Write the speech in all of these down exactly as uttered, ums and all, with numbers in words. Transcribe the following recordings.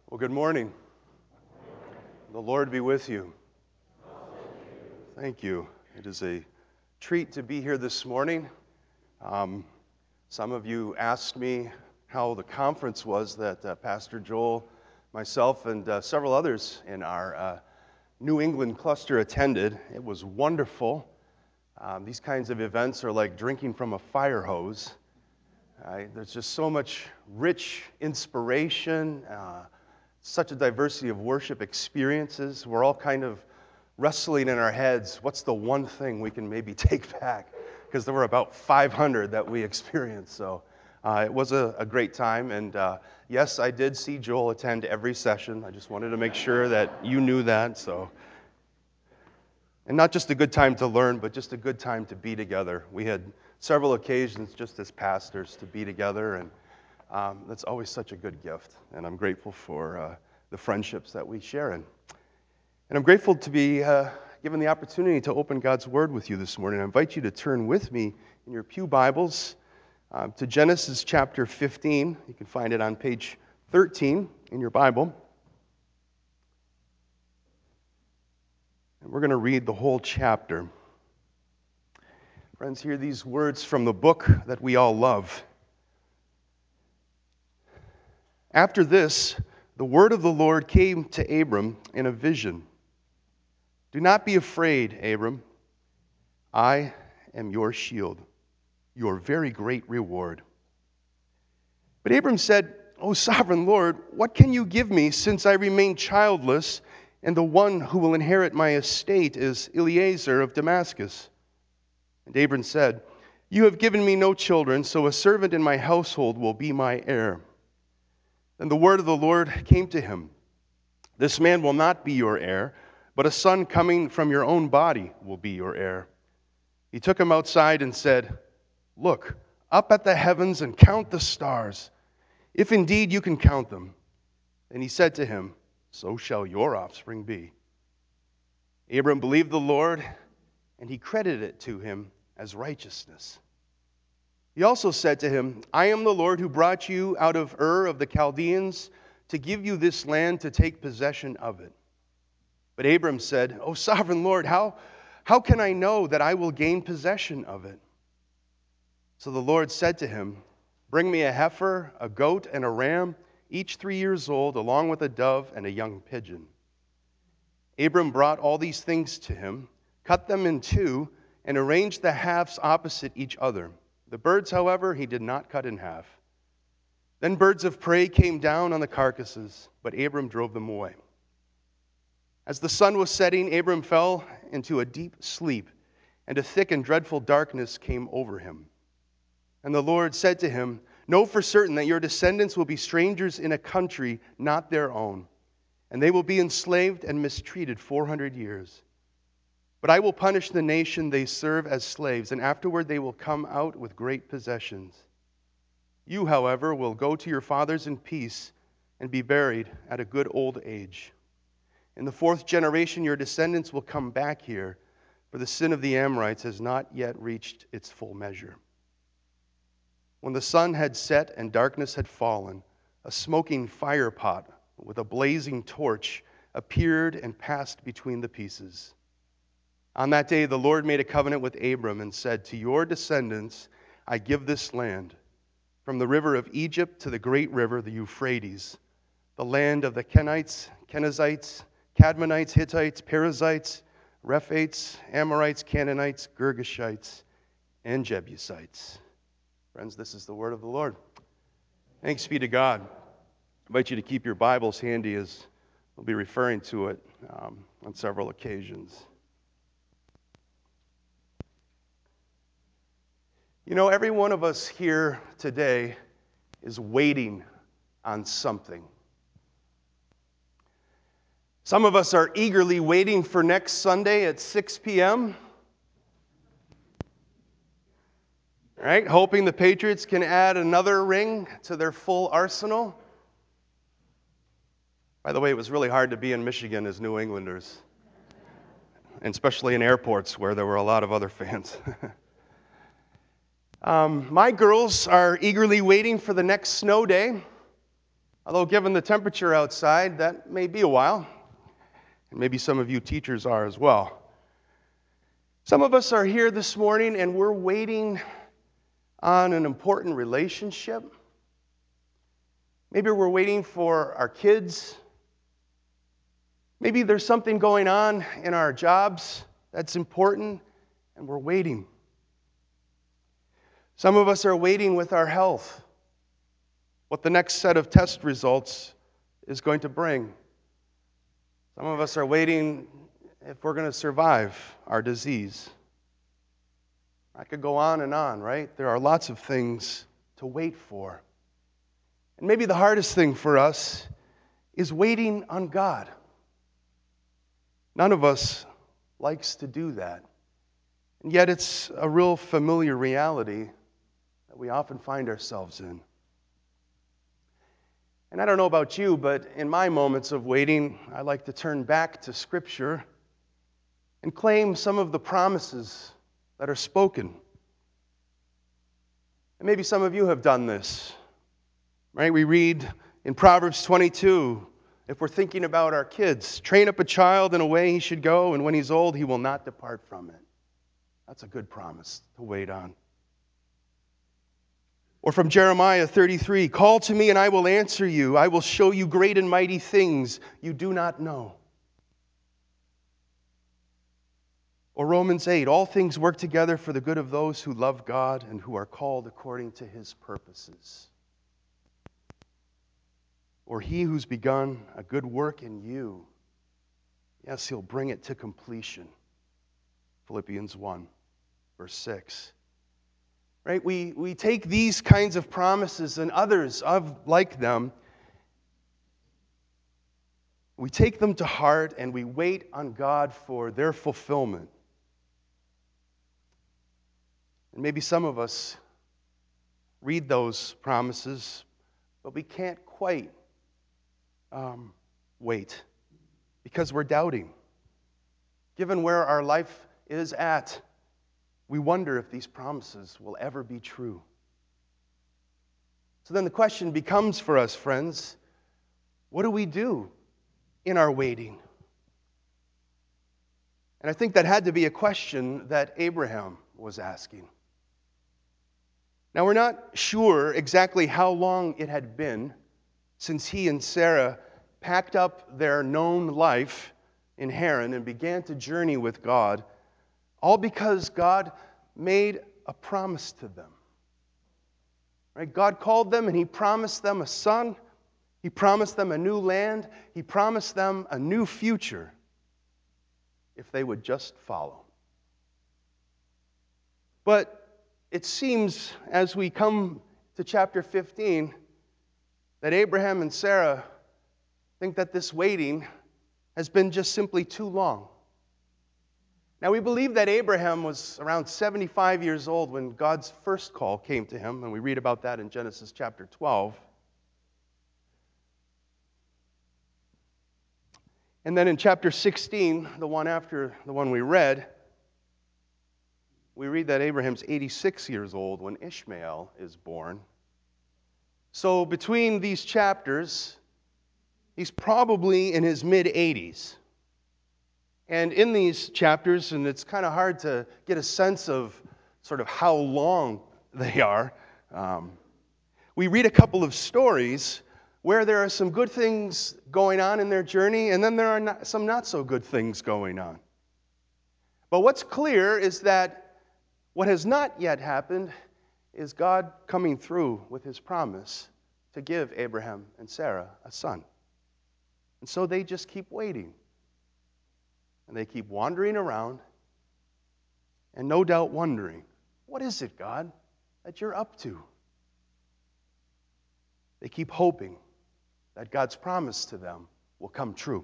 Well, good morning. The Lord be with you. Thank you. It is a treat to be here this morning. Um, some of you asked me how the conference was that uh, Pastor Joel, myself, and uh, several others in our uh, New England cluster attended. It was wonderful. Um, these kinds of events are like drinking from a fire hose. Uh, there's just so much rich inspiration, uh, such a diversity of worship experiences. We're all kind of wrestling in our heads, what's the one thing we can maybe take back? Because there were about five hundred that we experienced. So uh, it was a, a great time. And uh, yes, I did see Joel attend every session. I just wanted to make sure that you knew that. So, and not just a good time to learn, but just a good time to be together. We had several occasions just as pastors to be together, and um, that's always such a good gift. And I'm grateful for uh, the friendships that we share in. And I'm grateful to be uh, given the opportunity to open God's Word with you this morning. I invite you to turn with me in your pew Bibles uh, to Genesis chapter fifteen. You can find it on page thirteen in your Bible. And we're going to read the whole chapter. Friends, hear these words from the book that we all love. After this, the word of the Lord came to Abram in a vision. Do not be afraid, Abram. I am your shield, your very great reward. But Abram said, O sovereign Lord, what can you give me since I remain childless, and the one who will inherit my estate is Eliezer of Damascus? And Abram said, You have given me no children, so a servant in my household will be my heir. Then the word of the Lord came to him. This man will not be your heir, but a son coming from your own body will be your heir. He took him outside and said, Look up at the heavens and count the stars, if indeed you can count them. And he said to him, So shall your offspring be. Abram believed the Lord, and he credited it to him as righteousness. He also said to him, I am the Lord who brought you out of Ur of the Chaldeans to give you this land to take possession of it. But Abram said, O sovereign Lord, how, how can I know that I will gain possession of it? So the Lord said to him, Bring me a heifer, a goat, and a ram, each three years old, along with a dove and a young pigeon. Abram brought all these things to him, cut them in two, and arranged the halves opposite each other. The birds, however, he did not cut in half. Then birds of prey came down on the carcasses, but Abram drove them away. As the sun was setting, Abram fell into a deep sleep, and a thick and dreadful darkness came over him. And the Lord said to him, Know for certain that your descendants will be strangers in a country not their own, and they will be enslaved and mistreated four hundred years. But I will punish the nation they serve as slaves, and afterward they will come out with great possessions. You, however, will go to your fathers in peace and be buried at a good old age. In the fourth generation your descendants will come back here, for the sin of the Amorites has not yet reached its full measure. When the sun had set and darkness had fallen, a smoking fire pot with a blazing torch appeared and passed between the pieces. On that day the Lord made a covenant with Abram and said, To your descendants I give this land, from the river of Egypt to the great river, the Euphrates, the land of the Kenites, Kenizzites, Cadmonites, Hittites, Perizzites, Rephaites, Amorites, Canaanites, Girgashites, and Jebusites. Friends, this is the word of the Lord. Thanks be to God. I invite you to keep your Bibles handy as we'll be referring to it um, on several occasions. You know, every one of us here today is waiting on something. Some of us are eagerly waiting for next Sunday at six p.m., right? Hoping the Patriots can add another ring to their full arsenal. By the way, it was really hard to be in Michigan as New Englanders, and especially in airports where there were a lot of other fans. um, my girls are eagerly waiting for the next snow day. Although given the temperature outside, that may be a while. And maybe some of you teachers are as well. Some of us are here this morning and we're waiting on an important relationship. Maybe we're waiting for our kids. Maybe there's something going on in our jobs that's important and we're waiting. Some of us are waiting with our health, what the next set of test results is going to bring. Some of us are waiting if we're going to survive our disease. I could go on and on, right? There are lots of things to wait for. And maybe the hardest thing for us is waiting on God. None of us likes to do that. And yet it's a real familiar reality that we often find ourselves in. And I don't know about you, but in my moments of waiting, I like to turn back to Scripture and claim some of the promises that are spoken. And maybe some of you have done this, right? We read in Proverbs twenty-two, if we're thinking about our kids, train up a child in a way he should go, and when he's old, he will not depart from it. That's a good promise to wait on. Or from Jeremiah thirty-three, call to me and I will answer you. I will show you great and mighty things you do not know. Or Romans eight, all things work together for the good of those who love God and who are called according to his purposes. Or he who's begun a good work in you, yes, he'll bring it to completion. Philippians one, verse six. Right? We, we take these kinds of promises and others of like them, we take them to heart and we wait on God for their fulfillment. And maybe some of us read those promises, but we can't quite um, wait because we're doubting. Given where our life is at, we wonder if these promises will ever be true. So then the question becomes for us, friends, what do we do in our waiting? And I think that had to be a question that Abraham was asking. Now, we're not sure exactly how long it had been since he and Sarah packed up their known life in Haran and began to journey with God, all because God made a promise to them. Right? God called them and he promised them a son. He promised them a new land. He promised them a new future if they would just follow. But it seems as we come to chapter fifteen that Abraham and Sarah think that this waiting has been just simply too long. Now, we believe that Abraham was around seventy-five years old when God's first call came to him, and we read about that in Genesis chapter twelve. And then in chapter sixteen, the one after the one we read, we read that Abraham's eighty-six years old when Ishmael is born. So between these chapters, he's probably in his mid-eighties. And in these chapters, and it's kind of hard to get a sense of sort of how long they are, um, we read a couple of stories where there are some good things going on in their journey, and then there are not, some not so good things going on. But what's clear is that what has not yet happened is God coming through with his promise to give Abraham and Sarah a son. And so they just keep waiting. And they keep wandering around and no doubt wondering, what is it, God, that you're up to? They keep hoping that God's promise to them will come true.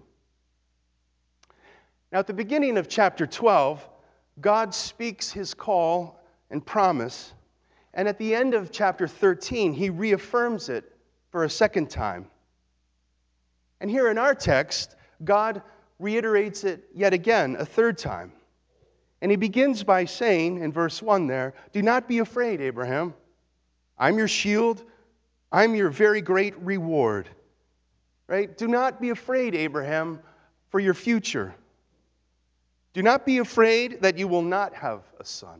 Now, at the beginning of chapter twelve, God speaks his call and promise, and at the end of chapter thirteen, he reaffirms it for a second time. And here in our text, God reiterates it yet again, a third time. And he begins by saying in verse one there, do not be afraid, Abraham. I'm your shield. I'm your very great reward. Right? Do not be afraid, Abraham, for your future. Do not be afraid that you will not have a son.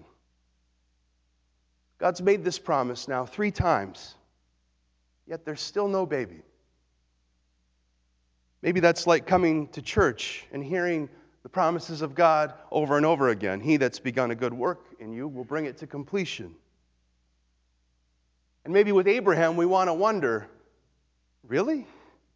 God's made this promise now three times, yet there's still no baby. Maybe that's like coming to church and hearing the promises of God over and over again. He that's begun a good work in you will bring it to completion. And maybe with Abraham, we want to wonder, really?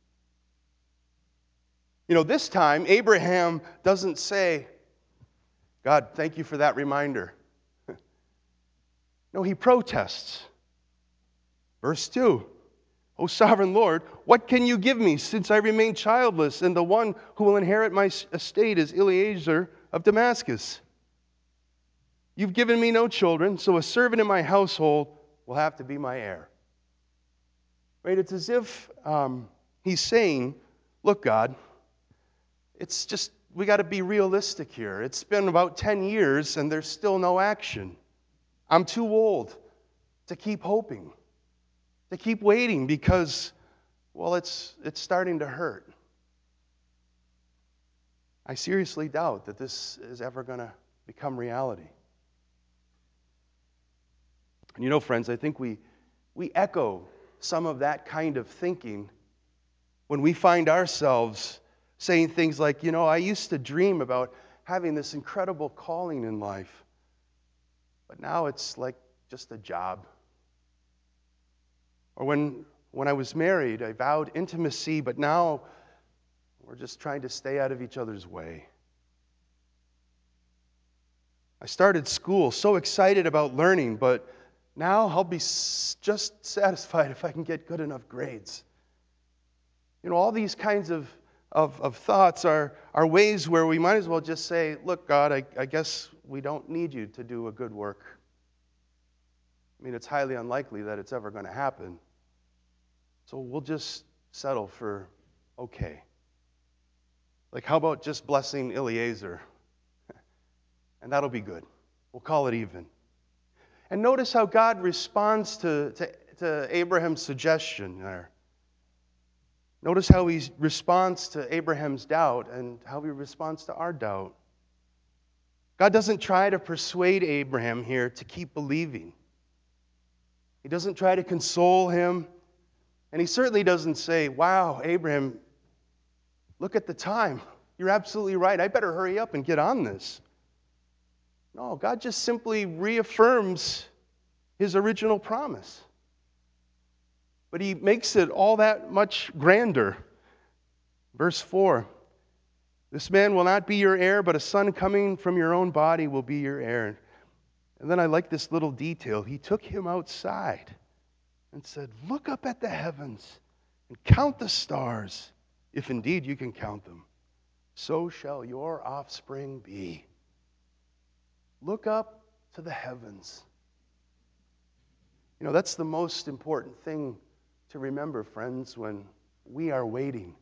You know, this time, Abraham doesn't say, God, thank you for that reminder. No, he protests. Verse two, O sovereign Lord, what can you give me since I remain childless, and the one who will inherit my estate is Eliezer of Damascus? You've given me no children, so a servant in my household will have to be my heir. Right? It's as if um, he's saying, look, God, it's just, we got to be realistic here. It's been about ten years and there's still no action. I'm too old to keep hoping, to keep waiting because, well, it's it's starting to hurt. I seriously doubt that this is ever going to become reality. And you know, friends, I think we we echo some of that kind of thinking when we find ourselves saying things like, you know, I used to dream about having this incredible calling in life, but now it's like just a job. Or when, when I was married, I vowed intimacy, but now we're just trying to stay out of each other's way. I started school so excited about learning, but now I'll be s- just satisfied if I can get good enough grades. You know, all these kinds of, of, of thoughts are, are ways where we might as well just say, look, God, I, I guess we don't need you to do a good work. I mean, it's highly unlikely that it's ever going to happen. So we'll just settle for okay. Like, how about just blessing Eliezer? And that'll be good. We'll call it even. And notice how God responds to, to, to Abraham's suggestion there. Notice how he responds to Abraham's doubt and how he responds to our doubt. God doesn't try to persuade Abraham here to keep believing. He doesn't try to console him. And he certainly doesn't say, wow, Abraham, look at the time. You're absolutely right. I better hurry up and get on this. No, God just simply reaffirms his original promise. But he makes it all that much grander. Verse four, this man will not be your heir, but a son coming from your own body will be your heir. And then I like this little detail. He took him outside and said, look up at the heavens and count the stars, if indeed you can count them. So shall your offspring be. Look up to the heavens. You know, that's the most important thing to remember, friends, when we are waiting.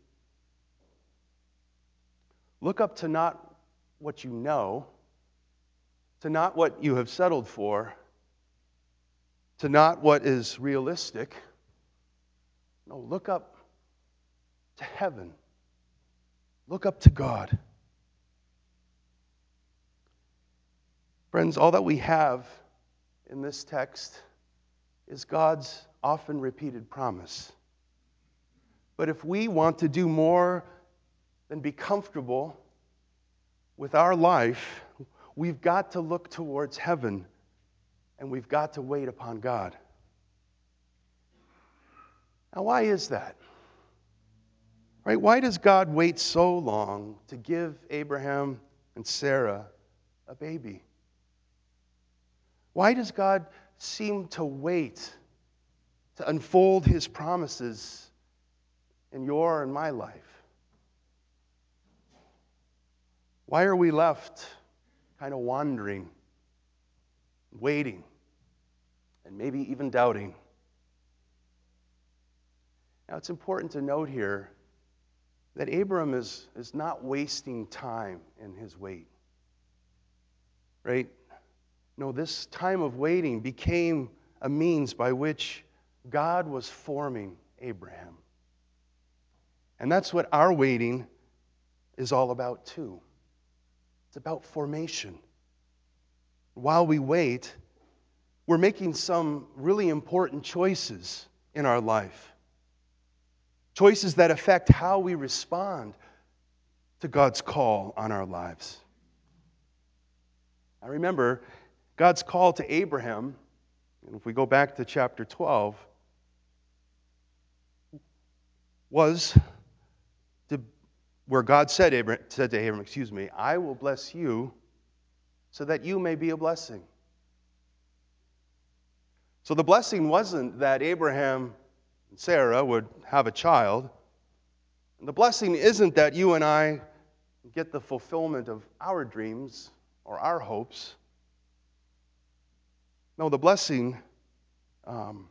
Look up to not what you know, to not what you have settled for, to not what is realistic. No, look up to heaven. Look up to God. Friends, all that we have in this text is God's often repeated promise. But if we want to do more than be comfortable with our life, we've got to look towards heaven and we've got to wait upon God. Now, why is that? Right? Why does God wait so long to give Abraham and Sarah a baby? Why does God seem to wait to unfold his promises in your and my life? Why are we left kind of wandering, waiting, and maybe even doubting? Now, it's important to note here that Abram is, is not wasting time in his wait. Right? No, this time of waiting became a means by which God was forming Abraham. And that's what our waiting is all about too. It's about formation. While we wait, we're making some really important choices in our life. Choices that affect how we respond to God's call on our lives. I remember God's call to Abraham, and if we go back to chapter twelve, was to, where God said, Abraham, said to Abraham, excuse me, I will bless you so that you may be a blessing. So the blessing wasn't that Abraham and Sarah would have a child. And the blessing isn't that you and I get the fulfillment of our dreams or our hopes. No, the blessing um,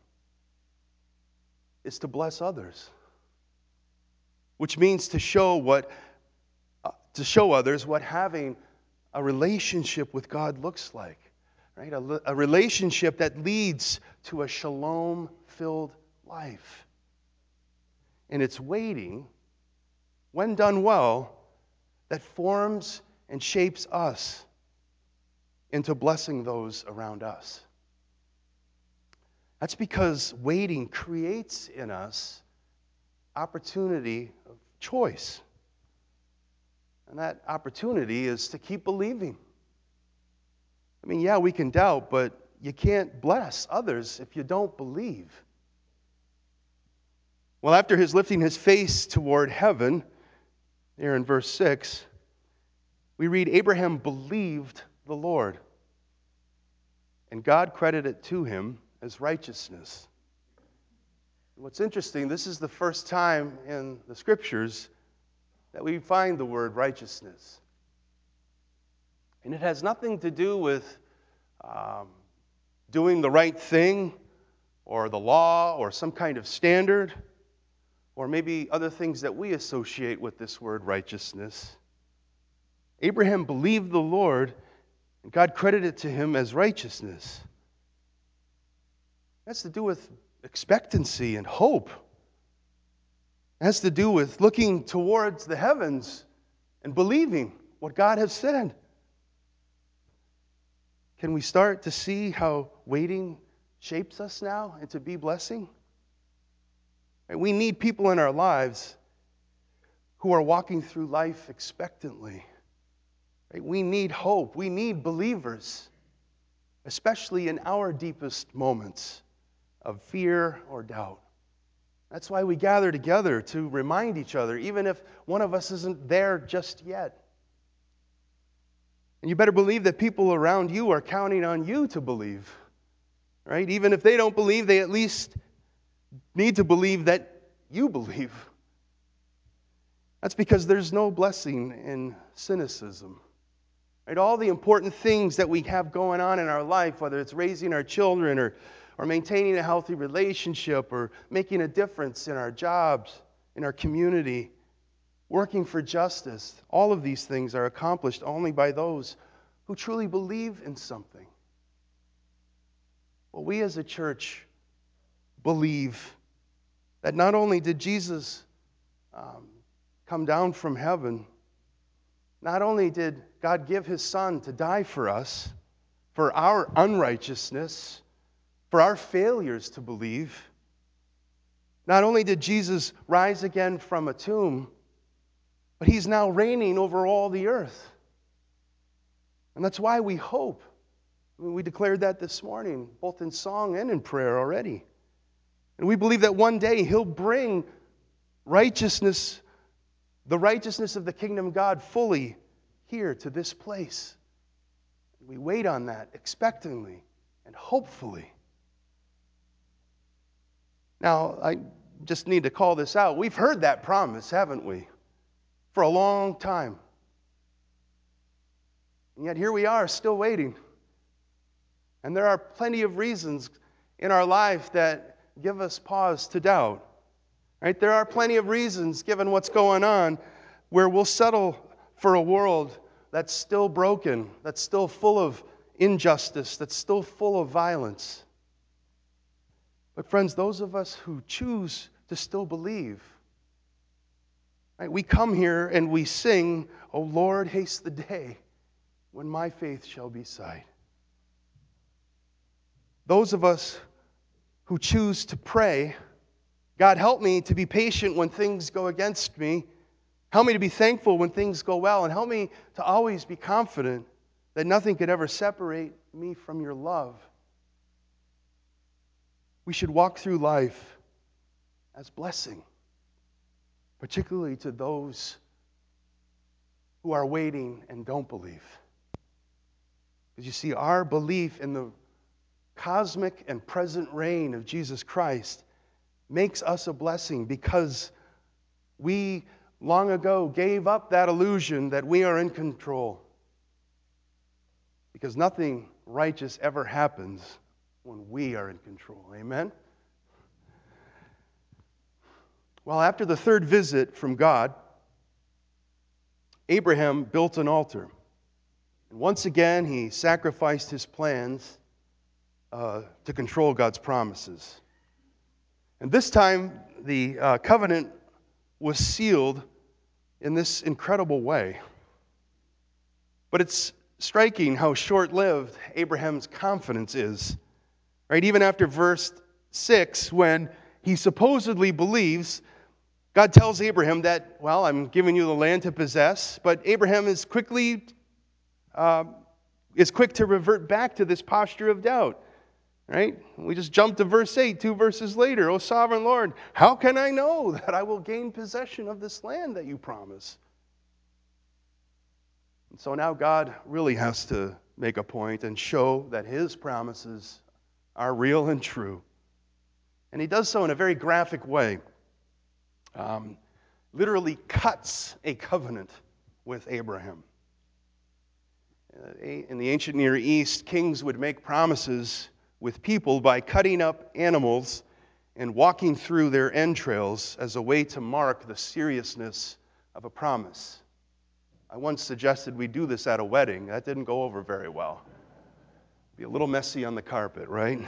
is to bless others, which means to show what uh, to show others what having a relationship with God looks like, right? A, a relationship that leads to a shalom-filled life. And it's waiting, when done well, that forms and shapes us into blessing those around us. That's because waiting creates in us opportunity of choice. And that opportunity is to keep believing. I mean, yeah, we can doubt, but you can't bless others if you don't believe. Well, after his lifting his face toward heaven, there in verse six, we read, Abraham believed the Lord, and God credited it to him as righteousness. What's interesting, this is the first time in the Scriptures that we find the word righteousness. And it has nothing to do with um, doing the right thing or the law or some kind of standard or maybe other things that we associate with this word righteousness. Abraham believed the Lord, and God credited it to him as righteousness. It has to do with expectancy and hope. It has to do with looking towards the heavens and believing what God has said. Can we start to see how waiting shapes us now and to be blessing? We need people in our lives who are walking through life expectantly. We need hope. We need believers, especially in our deepest moments of fear or doubt. That's why we gather together, to remind each other, even if one of us isn't there just yet. And you better believe that people around you are counting on you to believe. Right? Even if they don't believe, they at least need to believe that you believe. That's because there's no blessing in cynicism. Right? All the important things that we have going on in our life, whether it's raising our children or, or maintaining a healthy relationship or making a difference in our jobs, in our community, working for justice, all of these things are accomplished only by those who truly believe in something. Well, we as a church believe that not only did Jesus um, come down from heaven, not only did God give his Son to die for us, for our unrighteousness, for our failures to believe, not only did Jesus rise again from a tomb, but he's now reigning over all the earth. And that's why we hope. I mean, we declared that this morning, both in song and in prayer already. And we believe that one day he'll bring righteousness, the righteousness of the kingdom of God fully here to this place. We wait on that expectantly and hopefully. Now, I just need to call this out. We've heard that promise, haven't we? For a long time. And yet here we are, still waiting. And there are plenty of reasons in our life that give us pause to doubt. Right? There are plenty of reasons, given what's going on, where we'll settle for a world that's still broken, that's still full of injustice, that's still full of violence. But friends, those of us who choose to still believe, Right? We come here and we sing, "O Lord, haste the day when my faith shall be sight." Those of us who choose to pray, "God, help me to be patient when things go against me. Help me to be thankful when things go well. And help me to always be confident that nothing could ever separate me from your love." We should walk through life as blessing, particularly to those who are waiting and don't believe. Because you see, our belief in the cosmic and present reign of Jesus Christ makes us a blessing, because we long ago gave up that illusion that we are in control. Because nothing righteous ever happens when we are in control. Amen? Well, after the third visit from God, Abraham built an altar. And once again, he sacrificed his plans uh, to control God's promises. And this time, the uh, covenant was sealed in this incredible way. But it's striking how short-lived Abraham's confidence is. Right? Even after verse six, when he supposedly believes, God tells Abraham that, well, I'm giving you the land to possess, but Abraham is quickly uh, is quick to revert back to this posture of doubt. Right? We just jump to verse eight, two verses later. "O sovereign Lord, how can I know that I will gain possession of this land that you promise?" And so now God really has to make a point and show that his promises are real and true. And he does so in a very graphic way. Um, literally cuts a covenant with Abraham. Uh, in the ancient Near East, kings would make promises with people by cutting up animals and walking through their entrails as a way to mark the seriousness of a promise. I once suggested we do this at a wedding. That didn't go over very well. Be a little messy on the carpet, right?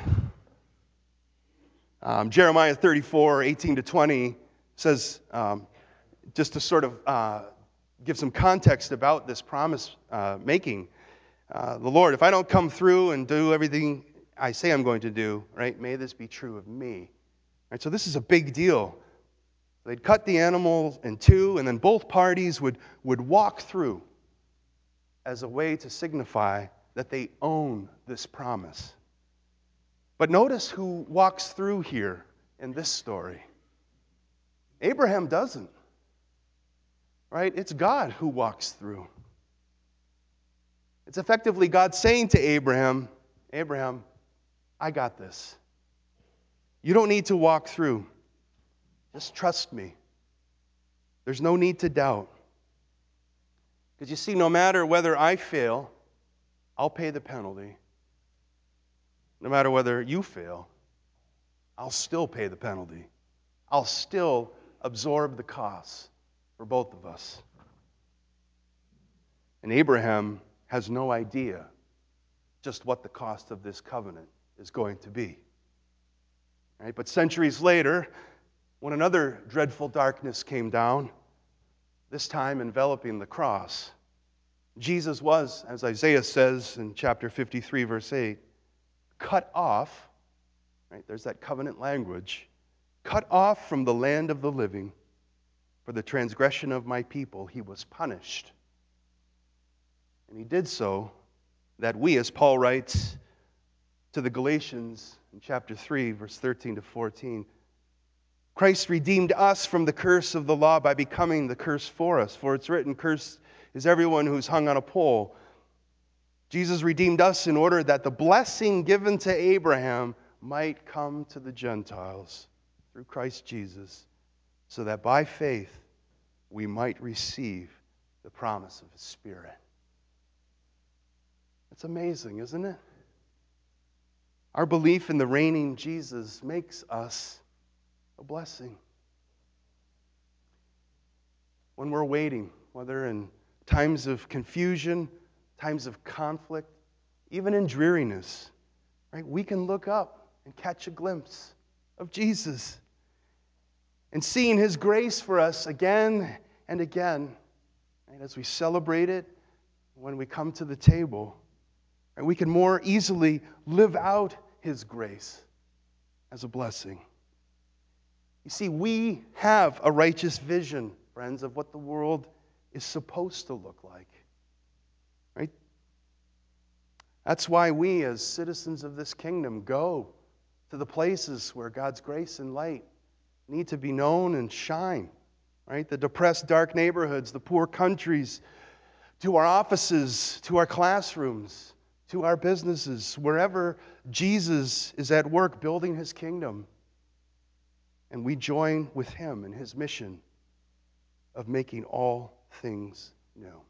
Um, Jeremiah thirty-four, eighteen to twenty says, um, just to sort of uh, give some context about this promise uh, making, uh, the Lord, "If I don't come through and do everything I say I'm going to do, right, may this be true of me." Right, so this is a big deal. They'd cut the animal in two, and then both parties would, would walk through as a way to signify that they own this promise. But notice who walks through here in this story. Abraham doesn't. Right? It's God who walks through. It's effectively God saying to Abraham, "Abraham, I got this. You don't need to walk through. Just trust me. There's no need to doubt. Because you see, no matter whether I fail, I'll pay the penalty. No matter whether you fail, I'll still pay the penalty. I'll still absorb the costs for both of us." And Abraham has no idea just what the cost of this covenant is going to be. Right? But centuries later, when another dreadful darkness came down, this time enveloping the cross, Jesus was, as Isaiah says in chapter fifty-three, verse eight, cut off, right? There's that covenant language, cut off from the land of the living. For the transgression of my people, he was punished. And he did so that we, as Paul writes to the Galatians in chapter three, verse thirteen to fourteen, Christ redeemed us from the curse of the law by becoming the curse for us. For it's written, "Cursed is everyone who's hung on a pole." Jesus redeemed us in order that the blessing given to Abraham might come to the Gentiles through Christ Jesus, so that by faith we might receive the promise of His Spirit. It's amazing, isn't it? Our belief in the reigning Jesus makes us a blessing. When we're waiting, whether in times of confusion, times of conflict, even in dreariness, right, we can look up and catch a glimpse of Jesus. And seeing His grace for us again and again, and as we celebrate it, when we come to the table, and we can more easily live out His grace as a blessing. You see, we have a righteous vision, friends, of what the world is supposed to look like. Right? That's why we, as citizens of this kingdom, go to the places where God's grace and light need to be known and shine. Right? The depressed, dark neighborhoods, the poor countries, to our offices, to our classrooms, to our businesses, wherever Jesus is at work building His kingdom. And we join with Him in His mission of making all things new.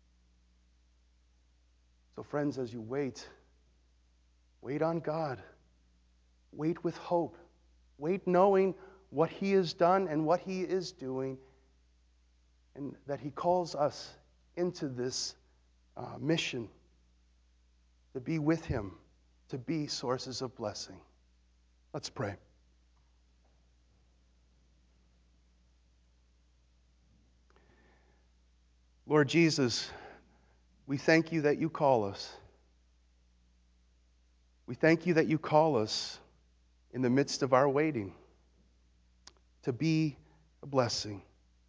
So friends, as you wait, wait on God. Wait with hope. Wait knowing what He has done and what He is doing, and that He calls us into this uh, mission to be with Him, to be sources of blessing. Let's pray. Lord Jesus, we thank You that You call us. We thank You that You call us in the midst of our waiting to be a blessing.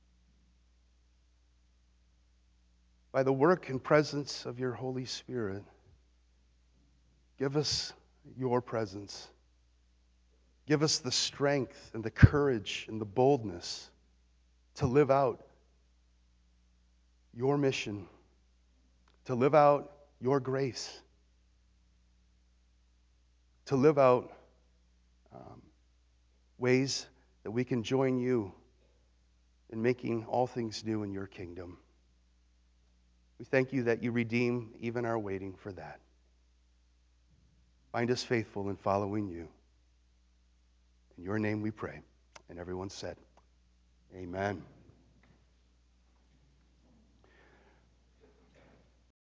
By the work and presence of Your Holy Spirit, give us Your presence. Give us the strength and the courage and the boldness to live out Your mission, to live out Your grace, to live out um, ways that we can join You in making all things new in Your kingdom. We thank You that You redeem even our waiting for that. Find us faithful in following You. In Your name we pray. And everyone said, Amen.